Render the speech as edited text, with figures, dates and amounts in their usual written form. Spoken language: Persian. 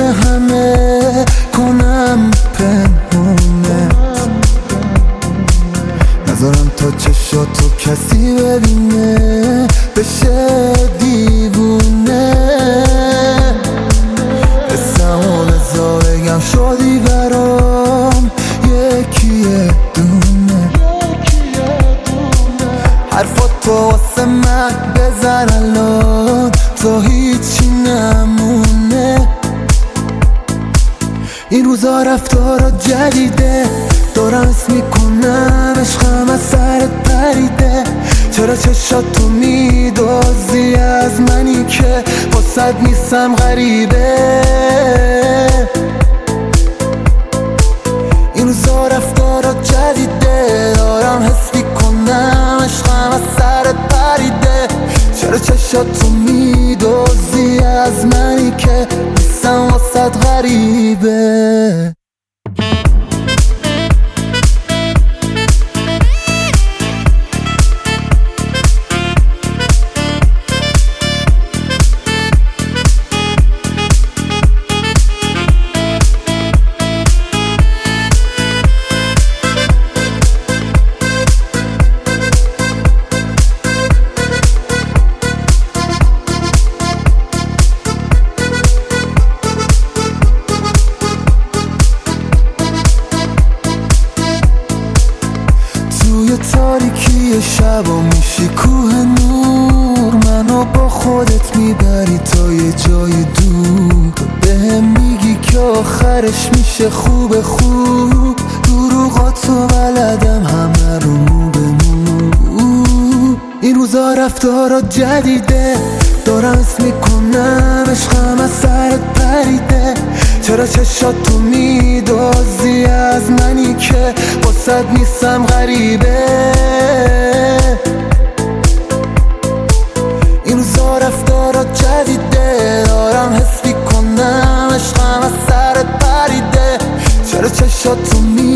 همه کنم پنهونه، نذارم تا چشاتو کسی ببینه بشه دیوونه. اسمو بزا بگم شدی برام یکیه دونه، حرفاتو واسه من بزن الان تا هیچی نمونه. این روزا رفتارا جدیده، دارم حس میکنم عشقم از سرت پریده. چرا چشاتو میدازی از منی که واسد نیستم غریبه؟ این روزا رفتارا جدیده، دارم حس میکنم عشقم از سرت پریده. چرا چشاتو میدازی از منی که نیستم واسد غریبه؟ توی تاریکی شبا میشی کوه نور، منو با خودت میبری تا یه جای دور. بهم میگی که آخرش میشه خوب، دروغاتو بلدم همه رو مو به مو. این روزا رفتارا جدیده، دارم حس میکنم عشقم از سرت پریده. چرا چشاتو میدازی از منی که واسد نیستم غریبه؟ این روزا رفتارا جدیده، دارم حس میکنم عشقم از سرت پریده. چرا چشاتو